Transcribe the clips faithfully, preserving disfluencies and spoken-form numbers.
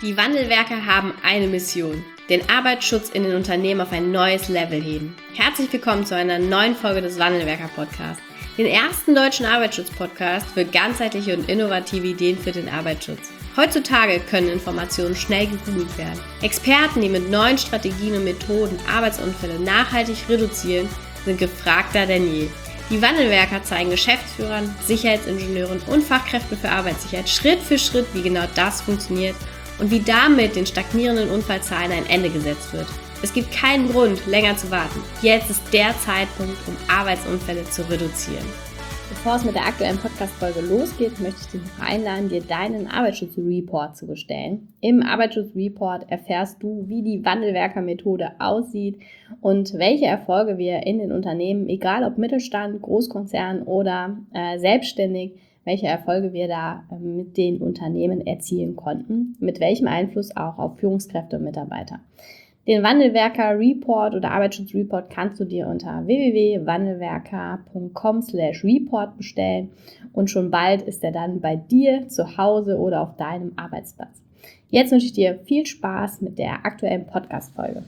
Die Wandelwerker haben eine Mission: den Arbeitsschutz in den Unternehmen auf ein neues Level heben. Herzlich willkommen zu einer neuen Folge des Wandelwerker-Podcasts, den ersten deutschen Arbeitsschutz-Podcast für ganzheitliche und innovative Ideen für den Arbeitsschutz. Heutzutage können Informationen schnell gegoogelt werden. Experten, die mit neuen Strategien und Methoden Arbeitsunfälle nachhaltig reduzieren, sind gefragter denn je. Die Wandelwerker zeigen Geschäftsführern, Sicherheitsingenieuren und Fachkräften für Arbeitssicherheit Schritt für Schritt, wie genau das funktioniert und wie damit den stagnierenden Unfallzahlen ein Ende gesetzt wird. Es gibt keinen Grund, länger zu warten. Jetzt ist der Zeitpunkt, um Arbeitsunfälle zu reduzieren. Bevor es mit der aktuellen Podcast-Folge losgeht, möchte ich dich noch einladen, dir deinen Arbeitsschutzreport zu bestellen. Im Arbeitsschutzreport erfährst du, wie die Wandelwerker-Methode aussieht und welche Erfolge wir in den Unternehmen, egal ob Mittelstand, Großkonzern oder äh, selbstständig, welche Erfolge wir da äh, mit den Unternehmen erzielen konnten, mit welchem Einfluss auch auf Führungskräfte und Mitarbeiter. Den Wandelwerker-Report oder Arbeitsschutzreport kannst du dir unter w w w punkt wandelwerker punkt com slash report bestellen und schon bald ist er dann bei dir zu Hause oder auf deinem Arbeitsplatz. Jetzt wünsche ich dir viel Spaß mit der aktuellen Podcast-Folge.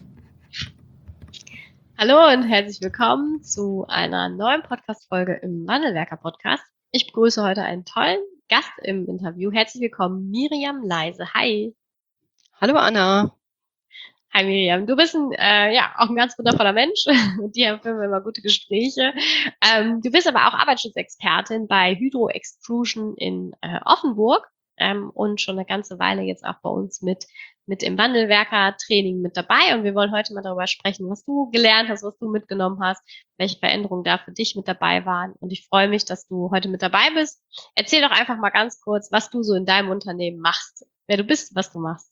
Hallo und herzlich willkommen zu einer neuen Podcast-Folge im Wandelwerker-Podcast. Ich begrüße heute einen tollen Gast im Interview. Herzlich willkommen, Miriam Leise. Hi. Hallo Anna. Hi Miriam, du bist ein, äh, ja, auch ein ganz wundervoller Mensch. Mit dir führen wir immer gute Gespräche. Ähm, du bist aber auch Arbeitsschutzexpertin bei Hydro Extrusion in äh, Offenburg ähm, und schon eine ganze Weile jetzt auch bei uns mit, mit im Wandelwerker-Training mit dabei. Und wir wollen heute mal darüber sprechen, was du gelernt hast, was du mitgenommen hast, welche Veränderungen da für dich mit dabei waren. Und ich freue mich, dass du heute mit dabei bist. Erzähl doch einfach mal ganz kurz, was du so in deinem Unternehmen machst, wer du bist, was du machst.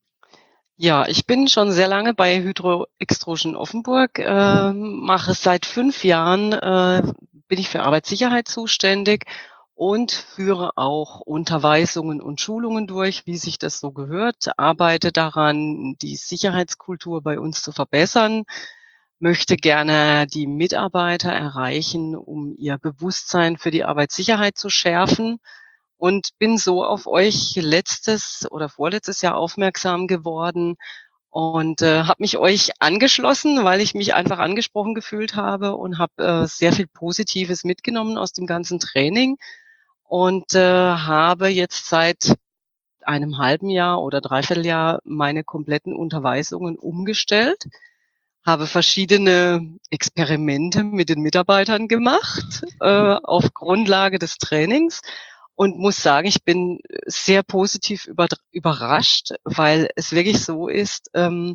Ja, ich bin schon sehr lange bei Hydro Extrusion Offenburg, äh, mache seit fünf Jahren, äh, bin ich für Arbeitssicherheit zuständig und führe auch Unterweisungen und Schulungen durch, wie sich das so gehört, arbeite daran, die Sicherheitskultur bei uns zu verbessern, möchte gerne die Mitarbeiter erreichen, um ihr Bewusstsein für die Arbeitssicherheit zu schärfen. Und bin so auf euch letztes oder vorletztes Jahr aufmerksam geworden und äh, habe mich euch angeschlossen, weil ich mich einfach angesprochen gefühlt habe und habe äh, sehr viel Positives mitgenommen aus dem ganzen Training und äh, habe jetzt seit einem halben Jahr oder Dreivierteljahr meine kompletten Unterweisungen umgestellt, habe verschiedene Experimente mit den Mitarbeitern gemacht äh, auf Grundlage des Trainings. Und muss sagen, ich bin sehr positiv über, überrascht, weil es wirklich so ist, ähm,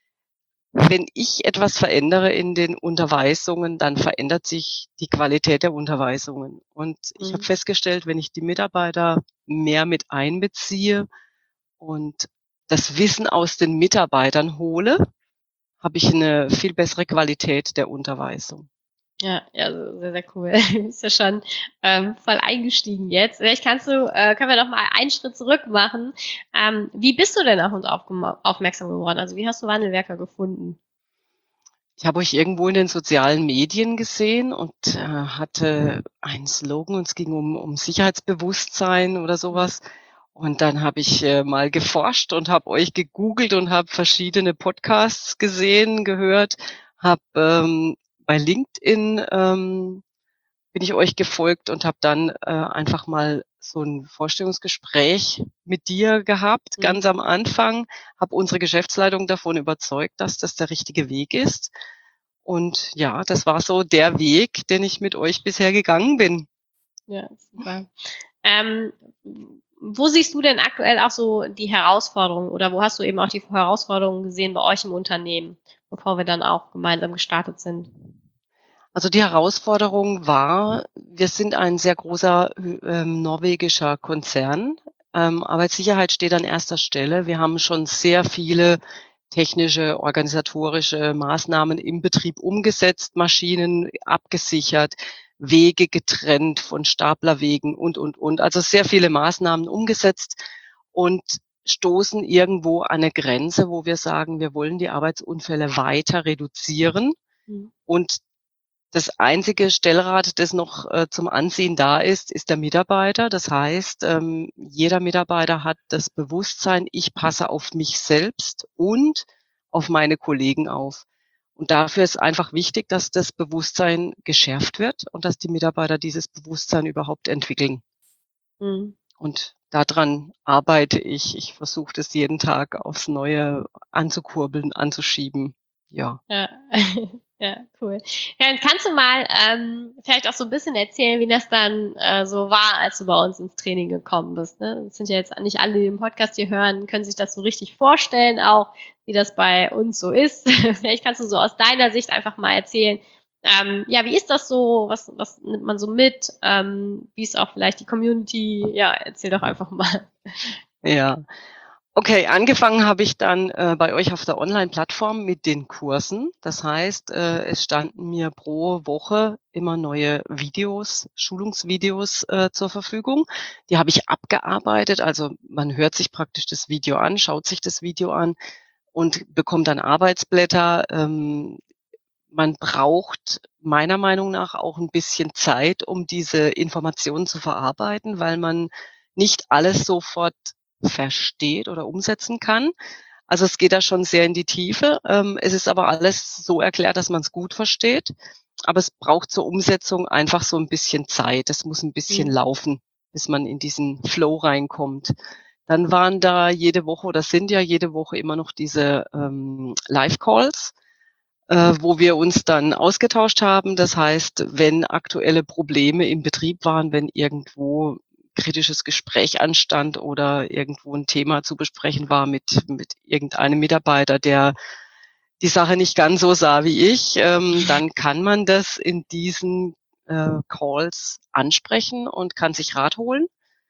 wenn ich etwas verändere in den Unterweisungen, dann verändert sich die Qualität der Unterweisungen. Und ich habe Mhm. festgestellt, wenn ich die Mitarbeiter mehr mit einbeziehe und das Wissen aus den Mitarbeitern hole, habe ich eine viel bessere Qualität der Unterweisung. Ja, ja, sehr, sehr cool. Ist ja schon ähm, voll eingestiegen jetzt. Vielleicht kannst du, äh, können wir noch mal einen Schritt zurück machen. Ähm, wie bist du denn auf uns aufgema- aufmerksam geworden? Also wie hast du Wandelwerker gefunden? Ich habe euch irgendwo in den sozialen Medien gesehen und äh, hatte einen Slogan und es ging um, um Sicherheitsbewusstsein oder sowas. Und dann habe ich äh, mal geforscht und habe euch gegoogelt und habe verschiedene Podcasts gesehen, gehört, habe ähm, bei LinkedIn ähm, bin ich euch gefolgt und habe dann äh, einfach mal so ein Vorstellungsgespräch mit dir gehabt, Mhm. ganz am Anfang, habe unsere Geschäftsleitung davon überzeugt, dass das der richtige Weg ist. Und ja, das war so der Weg, den ich mit euch bisher gegangen bin. Ja, super. Ähm, wo siehst du denn aktuell auch so die Herausforderungen oder wo hast du eben auch die Herausforderungen gesehen bei euch im Unternehmen, bevor wir dann auch gemeinsam gestartet sind? Also die Herausforderung war, wir sind ein sehr großer ähm, norwegischer Konzern. Ähm, Arbeitssicherheit steht an erster Stelle. Wir haben schon sehr viele technische, organisatorische Maßnahmen im Betrieb umgesetzt, Maschinen abgesichert, Wege getrennt von Staplerwegen und, und, und. Also sehr viele Maßnahmen umgesetzt und stoßen irgendwo an eine Grenze, wo wir sagen, wir wollen die Arbeitsunfälle weiter reduzieren. Mhm. Und Das einzige Stellrad, das noch äh, zum Anziehen da ist, ist der Mitarbeiter. Das heißt, ähm, jeder Mitarbeiter hat das Bewusstsein, ich passe auf mich selbst und auf meine Kollegen auf. Und dafür ist einfach wichtig, dass das Bewusstsein geschärft wird und dass die Mitarbeiter dieses Bewusstsein überhaupt entwickeln. Mhm. Und daran arbeite ich. Ich versuche das jeden Tag aufs Neue anzukurbeln, anzuschieben. Ja. Ja. Ja, cool. Ja, dann kannst du mal ähm, vielleicht auch so ein bisschen erzählen, wie das dann äh, so war, als du bei uns ins Training gekommen bist. Ne? Das sind ja jetzt nicht alle, die den Podcast hier hören, können sich das so richtig vorstellen, auch wie das bei uns so ist. Vielleicht kannst du so aus deiner Sicht einfach mal erzählen, ähm, ja, wie ist das so? Was, was nimmt man so mit? Ähm, wie ist auch vielleicht die Community? Ja, erzähl doch einfach mal. Ja. Okay, angefangen habe ich dann äh, bei euch auf der Online-Plattform mit den Kursen. Das heißt, äh, es standen mir pro Woche immer neue Videos, Schulungsvideos äh, zur Verfügung. Die habe ich abgearbeitet. Also man hört sich praktisch das Video an, schaut sich das Video an und bekommt dann Arbeitsblätter. Ähm, man braucht meiner Meinung nach auch ein bisschen Zeit, um diese Informationen zu verarbeiten, weil man nicht alles sofort versteht oder umsetzen kann. Also es geht da schon sehr in die Tiefe. Ähm, es ist aber alles so erklärt, dass man es gut versteht. Aber es braucht zur Umsetzung einfach so ein bisschen Zeit. Es muss ein bisschen Mhm. laufen, bis man in diesen Flow reinkommt. Dann waren da jede Woche oder sind ja jede Woche immer noch diese ähm, Live-Calls, äh, wo wir uns dann ausgetauscht haben. Das heißt, wenn aktuelle Probleme im Betrieb waren, wenn irgendwo kritisches Gespräch anstand oder irgendwo ein Thema zu besprechen war mit, mit irgendeinem Mitarbeiter, der die Sache nicht ganz so sah wie ich, ähm, dann kann man das in diesen äh, Calls ansprechen und kann sich Rat holen.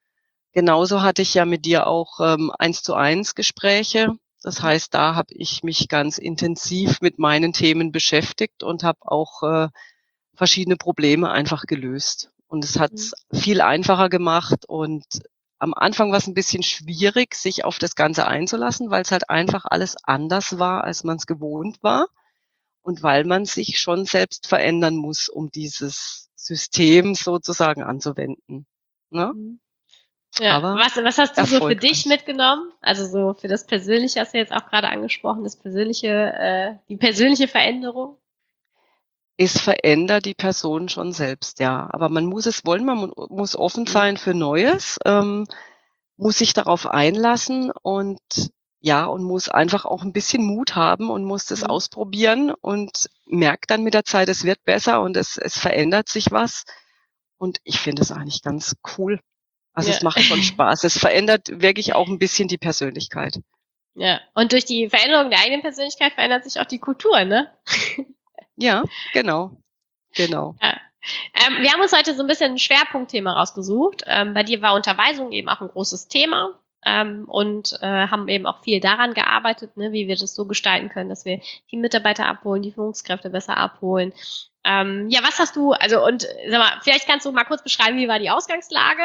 Genauso hatte ich ja mit dir auch ähm, eins zu eins Gespräche. Das heißt, da habe ich mich ganz intensiv mit meinen Themen beschäftigt und habe auch äh, verschiedene Probleme einfach gelöst. Und es hat Mhm. es viel einfacher gemacht. Und am Anfang war es ein bisschen schwierig, sich auf das Ganze einzulassen, weil es halt einfach alles anders war, als man es gewohnt war. Und weil man sich schon selbst verändern muss, um dieses System sozusagen anzuwenden. Ne? Mhm. Ja, Aber was, was hast du so für dich erfolgreich. mitgenommen? Also so für das Persönliche hast du jetzt auch gerade angesprochen, das persönliche, äh, die persönliche Veränderung. Es verändert die Person schon selbst, ja. Aber man muss es wollen, man mu muss offen Mhm. sein für Neues, ähm, muss sich darauf einlassen und ja, und muss einfach auch ein bisschen Mut haben und muss das Mhm. ausprobieren und merkt dann mit der Zeit, es wird besser und es es verändert sich was. Und ich finde es eigentlich ganz cool. Also, Ja. es macht schon Spaß. Es verändert wirklich auch ein bisschen die Persönlichkeit. Ja. Und durch die Veränderung der eigenen Persönlichkeit verändert sich auch die Kultur, ne? Ja, genau, genau. Ja. Ähm, wir haben uns heute so ein bisschen ein Schwerpunktthema rausgesucht. Ähm, bei dir war Unterweisung eben auch ein großes Thema. Ähm, und äh, haben eben auch viel daran gearbeitet, ne, wie wir das so gestalten können, dass wir die Mitarbeiter abholen, die Führungskräfte besser abholen. Ähm, ja, was hast du, also und sag mal, vielleicht kannst du mal kurz beschreiben, wie war die Ausgangslage?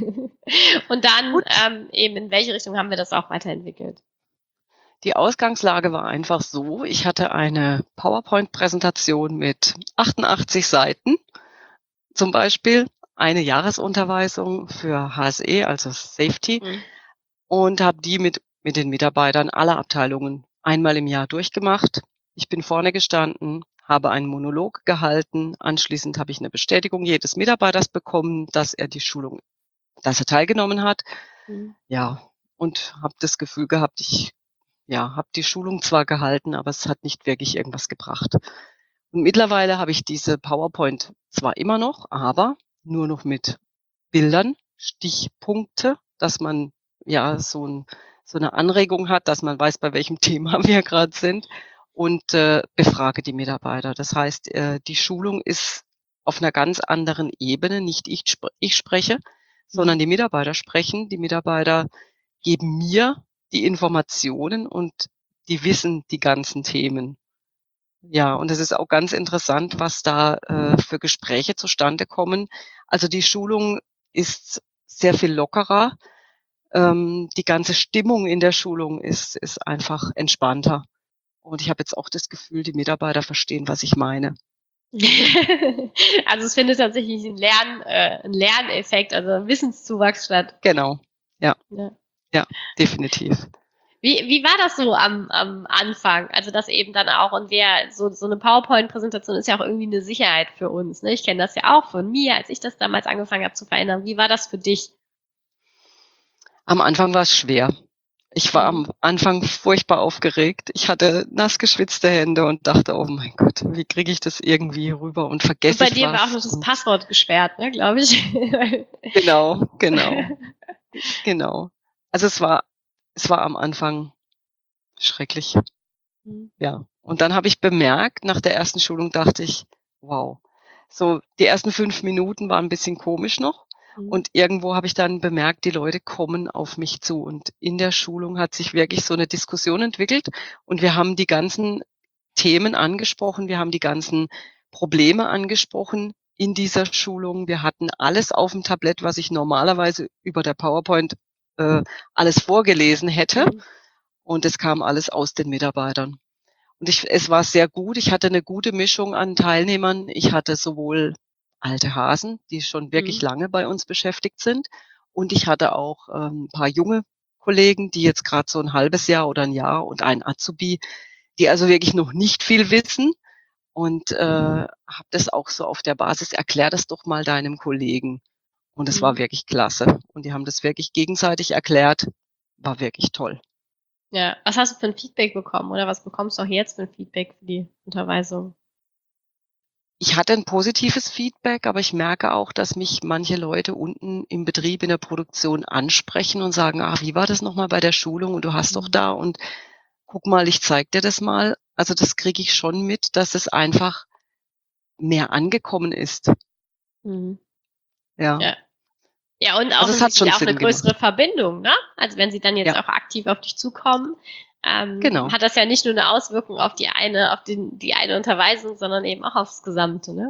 Und dann Gut. ähm, eben, in welche Richtung haben wir das auch weiterentwickelt? Die Ausgangslage war einfach so, ich hatte eine PowerPoint-Präsentation mit achtundachtzig Seiten, zum Beispiel eine Jahresunterweisung für H S E, also Safety, Mhm. und habe die mit mit den Mitarbeitern aller Abteilungen einmal im Jahr durchgemacht. Ich bin vorne gestanden, habe einen Monolog gehalten. Anschließend habe ich eine Bestätigung jedes Mitarbeiters bekommen, dass er die Schulung dass er teilgenommen hat. Mhm. Ja, und habe das Gefühl gehabt, ich ja, habe die Schulung zwar gehalten, aber es hat nicht wirklich irgendwas gebracht. Und mittlerweile habe ich diese PowerPoint zwar immer noch, aber nur noch mit Bildern, Stichpunkte, dass man ja so 'n so 'ne Anregung hat, dass man weiß, bei welchem Thema wir grad sind und, äh, befrage die Mitarbeiter. Das heißt, äh, die Schulung ist auf 'ner ganz anderen Ebene. Nicht ich spr ich spreche, Mhm. sondern die Mitarbeiter sprechen. Die Mitarbeiter geben mir die Informationen und die wissen die ganzen Themen. Ja, und es ist auch ganz interessant, was da, äh, für Gespräche zustande kommen. Also, die Schulung ist sehr viel lockerer. Ähm, die ganze Stimmung in der Schulung ist ist einfach entspannter. Und ich habe jetzt auch das Gefühl, die Mitarbeiter verstehen, was ich meine. Also es findet tatsächlich ein Lern, äh, ein Lerneffekt, also ein Wissenszuwachs statt. Genau. Ja. Ja. Ja, definitiv. Wie, wie war das so am, am Anfang? Also das eben dann auch, und wer, so, so eine PowerPoint-Präsentation ist ja auch irgendwie eine Sicherheit für uns. Ne? Ich kenne das ja auch von mir, als ich das damals angefangen habe zu verändern. Wie war das für dich? Am Anfang war es schwer. Ich war Mhm. am Anfang furchtbar aufgeregt. Ich hatte nass geschwitzte Hände und dachte, oh mein Gott, wie kriege ich das irgendwie rüber und Und vergesse bei ich dir war auch was? noch das Und Passwort gesperrt, ne, glaube ich. genau, genau, genau. Also es war, es war am Anfang schrecklich. Mhm. Ja. Und dann habe ich bemerkt, nach der ersten Schulung dachte ich, wow. So, die ersten fünf Minuten waren ein bisschen komisch noch. Mhm. Und irgendwo habe ich dann bemerkt, die Leute kommen auf mich zu. Und in der Schulung hat sich wirklich so eine Diskussion entwickelt. Und wir haben die ganzen Themen angesprochen. Wir haben die ganzen Probleme angesprochen in dieser Schulung. Wir hatten alles auf dem Tablett, was ich normalerweise über der PowerPoint äh, alles vorgelesen hätte. Mhm. Und es kam alles aus den Mitarbeitern. Und ich, es war sehr gut. Ich hatte eine gute Mischung an Teilnehmern. Ich hatte sowohl alte Hasen, die schon wirklich Mhm. lange bei uns beschäftigt sind, und ich hatte auch ähm, ein paar junge Kollegen, die jetzt gerade so ein halbes Jahr oder ein Jahr, und ein Azubi, die also wirklich noch nicht viel wissen. Und äh, habe das auch so auf der Basis: „Erklär das doch mal deinem Kollegen." Und es war Mhm. wirklich klasse. Und die haben das wirklich gegenseitig erklärt. War wirklich toll. Ja, was hast du für ein Feedback bekommen oder was bekommst du auch jetzt für ein Feedback für die Unterweisung? Ich hatte ein positives Feedback, aber ich merke auch, dass mich manche Leute unten im Betrieb, in der Produktion ansprechen und sagen: „Ah, wie war das noch mal bei der Schulung? Und du hast doch Mhm. da, und guck mal, ich zeige dir das mal." Also, das kriege ich schon mit, dass es einfach mehr angekommen ist. Mhm. Ja. Ja. Ja, und Also, es hat offensichtlich schon auch eine Sinn gemacht. größere Verbindung, ne? Also, wenn sie dann jetzt Ja, auch aktiv auf dich zukommen, ähm, genau. hat das ja nicht nur eine Auswirkung auf die eine auf den die eine Unterweisung, sondern eben auch aufs Gesamte, ne?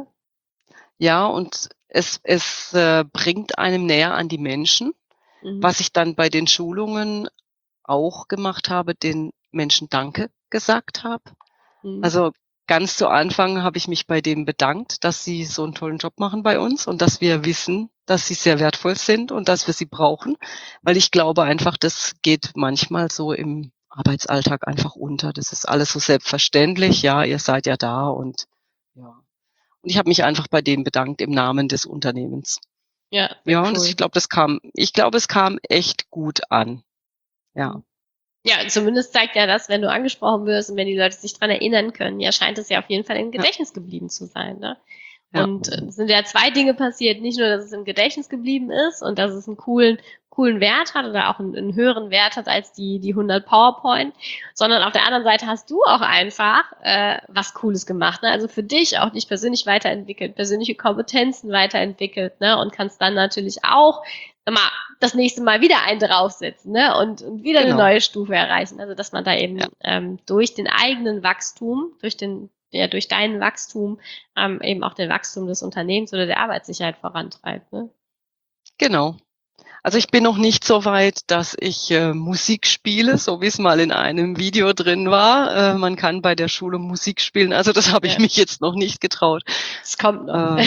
Ja, und es es, äh, bringt einem näher an die Menschen. Mhm. Was ich dann bei den Schulungen auch gemacht habe, den Menschen Danke gesagt habe. Mhm. Also, ganz zu Anfang habe ich mich bei denen bedankt, dass sie so 'n tollen Job machen bei uns und dass wir wissen, dass sie sehr wertvoll sind und dass wir sie brauchen, weil ich glaube einfach, das geht manchmal so im Arbeitsalltag einfach unter. Das ist alles so selbstverständlich. Ja, ihr seid ja da, und ja. Und ich habe mich einfach bei denen bedankt im Namen des Unternehmens. Ja, sehr Ja, und das, cool. ich glaube, das kam ich glaube, es kam echt gut an. Ja, Mhm. Ja, zumindest zeigt ja das, wenn du angesprochen wirst und wenn die Leute sich dran erinnern können, ja, scheint es ja auf jeden Fall im ja, Gedächtnis geblieben zu sein, ne? ja, Und äh, es sind ja zwei Dinge passiert. Nicht nur, dass es im Gedächtnis geblieben ist und dass es einen coolen, coolen Wert hat oder auch einen, einen höheren Wert hat als die, die hundert PowerPoint, sondern auf der anderen Seite hast du auch einfach äh, was Cooles gemacht. Ne? Also für dich auch dich persönlich weiterentwickelt, persönliche Kompetenzen weiterentwickelt, ne? Und kannst dann natürlich auch mal das nächste Mal wieder einen draufsetzen, ne? Und, und wieder eine genau. neue Stufe erreichen. Also dass man da Ja, eben ähm, durch den eigenen Wachstum, durch den ja, durch dein Wachstum ähm, eben auch den Wachstum des Unternehmens oder der Arbeitssicherheit vorantreibt. Ne? genau. Also, Ja. ich bin noch nicht so weit, dass ich, äh, Musik spiele, so wie es mal in einem Video drin war. Äh, man kann bei der Schulung Musik spielen. Also, das habe ich Ja, mich jetzt noch nicht getraut. es kommt noch. Äh,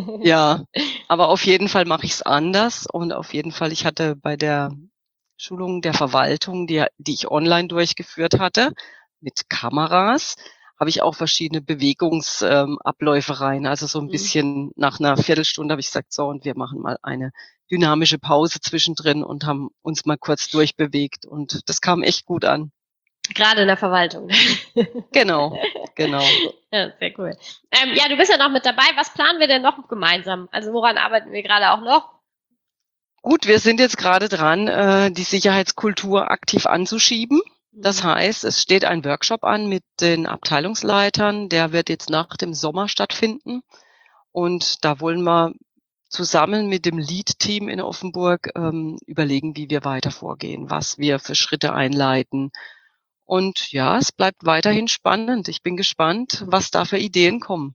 ja, aber auf jeden Fall mache ich's anders, und auf jeden Fall, ich hatte bei der Schulung der Verwaltung, die die ich online durchgeführt hatte, mit Kameras, habe ich auch verschiedene Bewegungs ähm, Abläufe rein. Also, so 'n Mhm. bisschen nach 'ner Viertelstunde habe ich gesagt: „So, und wir machen mal eine dynamische Pause zwischendrin", und haben uns mal kurz durchbewegt, und das kam echt gut an. Gerade in der Verwaltung. Genau, genau. Ja, sehr cool. Ähm, ja, du bist ja noch mit dabei. Was planen wir denn noch gemeinsam? Also woran arbeiten wir gerade auch noch? Gut, wir sind jetzt grade dran, äh, die Sicherheitskultur aktiv anzuschieben. Das Mhm. heißt, es steht ein Workshop an mit den Abteilungsleitern, der wird jetzt nach dem Sommer stattfinden. Und da wollen wir zusammen mit dem Lead-Team in Offenburg ähm, überlegen, wie wir weiter vorgehen, was wir für Schritte einleiten. Und ja, es bleibt weiterhin spannend. Ich bin gespannt, was da für Ideen kommen.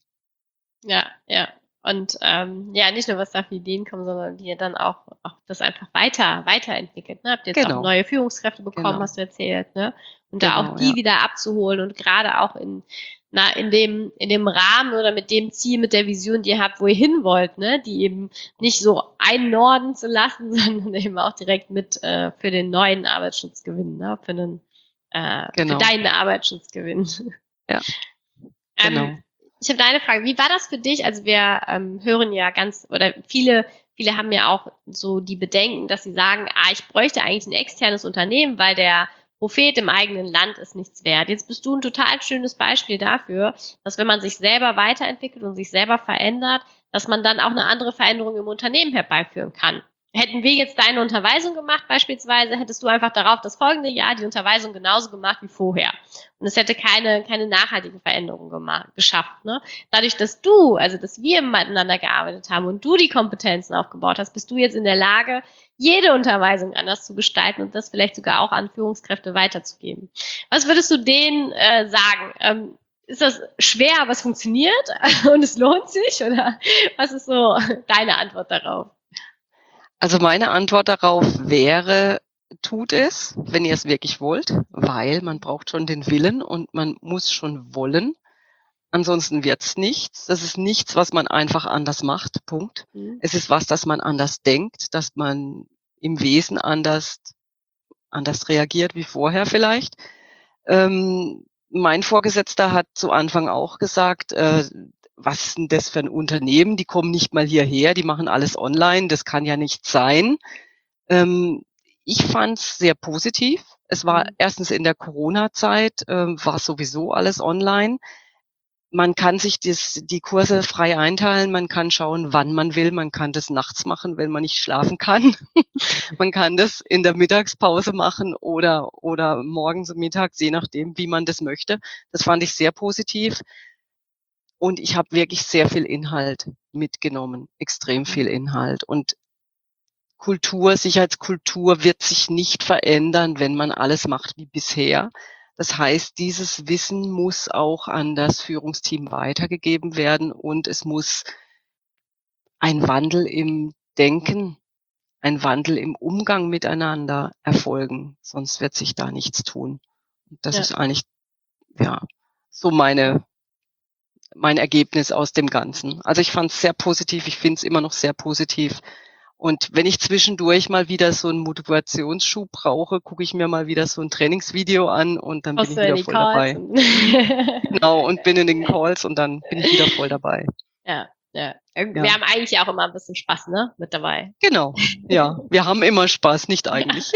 Ja, ja. Und ähm, ja, nicht nur was da für Ideen kommen, sondern wie ihr dann auch, auch das einfach weiter, weiterentwickelt. Ne? Habt ihr jetzt auch Genau, neue Führungskräfte bekommen, genau, hast du erzählt, ne? Und da auch genau, die ja. wieder abzuholen und gerade auch in na, in dem, in dem Rahmen oder mit dem Ziel, mit der Vision, die ihr habt, wo ihr hin wollt, ne, die eben nicht so einnorden zu lassen, sondern eben auch direkt mit äh, für den neuen Arbeitsschutz gewinnen, ne, für den, äh, Genau. für deinen Arbeitsschutz gewinnen. Ja, genau. Ähm, ich habe da eine Frage. Wie war das für dich? Also wir ähm, hören ja ganz, oder viele, viele haben ja auch so die Bedenken, dass sie sagen, ah, ich bräuchte eigentlich ein externes Unternehmen, weil der Prophet im eigenen Land ist nichts wert. Jetzt bist du ein total schönes Beispiel dafür, dass wenn man sich selber weiterentwickelt und sich selber verändert, dass man dann auch eine andere Veränderung im Unternehmen herbeiführen kann. Hätten wir jetzt deine Unterweisung gemacht beispielsweise, hättest du einfach darauf das folgende Jahr die Unterweisung genauso gemacht wie vorher. Und es hätte keine, keine nachhaltige Veränderung gemacht, geschafft. Ne? Dadurch, dass du, also dass wir miteinander gearbeitet haben und du die Kompetenzen aufgebaut hast, bist du jetzt in der Lage, jede Unterweisung anders zu gestalten und das vielleicht sogar auch an Führungskräfte weiterzugeben. Was würdest du denen äh, sagen? Ähm, ist das schwer, aber es funktioniert und es lohnt sich? Oder was ist so deine Antwort darauf? Also meine Antwort darauf wäre, tut es, wenn ihr es wirklich wollt, weil man braucht schon den Willen und man muss schon wollen. Ansonsten wird's nichts. Das ist nichts, was man einfach anders macht. Punkt. Mhm. Es ist was, dass man anders denkt, dass man im Wesen anders, anders reagiert wie vorher vielleicht. Ähm, mein Vorgesetzter hat zu Anfang auch gesagt, äh, was ist denn das für ein Unternehmen? Die kommen nicht mal hierher, die machen alles online, das kann ja nicht sein. Ähm, ich fand es sehr positiv. Es war Mhm. erstens in der Corona-Zeit, ähm, war sowieso alles online. Man kann sich das, die Kurse frei einteilen, man kann schauen, wann man will, man kann das nachts machen, wenn man nicht schlafen kann. Man kann das in der Mittagspause machen oder, oder morgens und mittags, je nachdem, wie man das möchte. Das fand ich sehr positiv. Und ich habe wirklich sehr viel Inhalt mitgenommen, extrem viel Inhalt. Und Kultur, Sicherheitskultur wird sich nicht verändern, wenn man alles macht wie bisher. Das heißt, dieses Wissen muss auch an das Führungsteam weitergegeben werden und es muss ein Wandel im Denken, ein Wandel im Umgang miteinander erfolgen, sonst wird sich da nichts tun. Und das Ja. ist eigentlich, ja, so meine mein Ergebnis aus dem Ganzen. Also ich fand es sehr positiv, ich finde es immer noch sehr positiv. Und wenn ich zwischendurch mal wieder so einen Motivationsschub brauche, gucke ich mir mal wieder so ein Trainingsvideo an und dann bin ich wieder voll dabei. Genau, und bin in den Calls und dann bin ich wieder voll dabei. Ja, ja. Wir Ja. haben eigentlich ja auch immer ein bisschen Spaß, ne, mit dabei. Genau, ja. Wir haben immer Spaß, nicht eigentlich.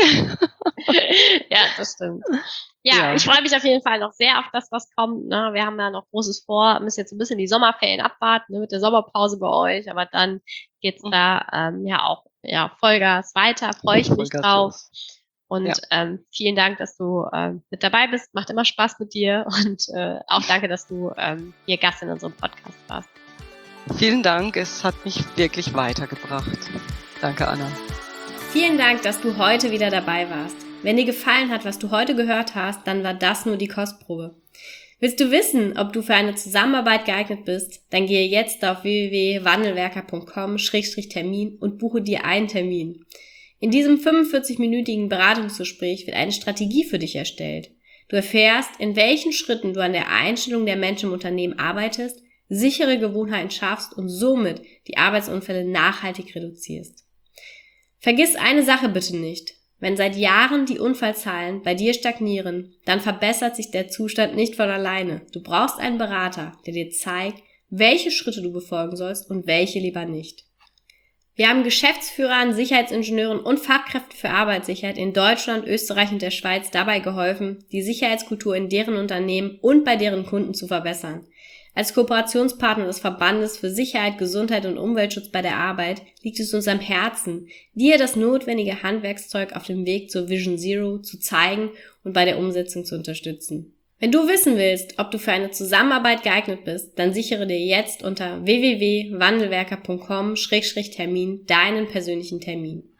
Ja, das stimmt. Ja, Ja. ich freue mich auf jeden Fall noch sehr auf das, was kommt. Ne? Wir haben ja noch Großes vor, müssen jetzt ein bisschen die Sommerferien abwarten, ne, mit der Sommerpause bei euch, aber dann geht's Mhm. da ähm, ja auch ja Vollgas weiter, freue ich mich Vollgas drauf. los. Und Ja. ähm, vielen Dank, dass du ähm, mit dabei bist. Macht immer Spaß mit dir und äh, auch danke, dass du ähm, hier Gast in unserem Podcast warst. Vielen Dank, es hat mich wirklich weitergebracht. Danke, Anna. Vielen Dank, dass du heute wieder dabei warst. Wenn dir gefallen hat, was du heute gehört hast, dann war das nur die Kostprobe. Willst du wissen, ob du für eine Zusammenarbeit geeignet bist? Dann gehe jetzt auf w w w punkt wandelwerker punkt com Schrägstrich Termin und buche dir einen Termin. In diesem fünfundvierzig-minütigen Beratungsgespräch wird eine Strategie für dich erstellt. Du erfährst, in welchen Schritten du an der Einstellung der Menschen im Unternehmen arbeitest, sichere Gewohnheiten schaffst und somit die Arbeitsunfälle nachhaltig reduzierst. Vergiss eine Sache bitte nicht. Wenn seit Jahren die Unfallzahlen bei dir stagnieren, dann verbessert sich der Zustand nicht von alleine. Du brauchst einen Berater, der dir zeigt, welche Schritte du befolgen sollst und welche lieber nicht. Wir haben Geschäftsführern, Sicherheitsingenieuren und Fachkräften für Arbeitssicherheit in Deutschland, Österreich und der Schweiz dabei geholfen, die Sicherheitskultur in deren Unternehmen und bei deren Kunden zu verbessern. Als Kooperationspartner des Verbandes für Sicherheit, Gesundheit und Umweltschutz bei der Arbeit liegt es uns am Herzen, dir das notwendige Handwerkszeug auf dem Weg zur Vision Zero zu zeigen und bei der Umsetzung zu unterstützen. Wenn du wissen willst, ob du für eine Zusammenarbeit geeignet bist, dann sichere dir jetzt unter w w w punkt wandelwerker punkt com Schrägstrich Termin deinen persönlichen Termin.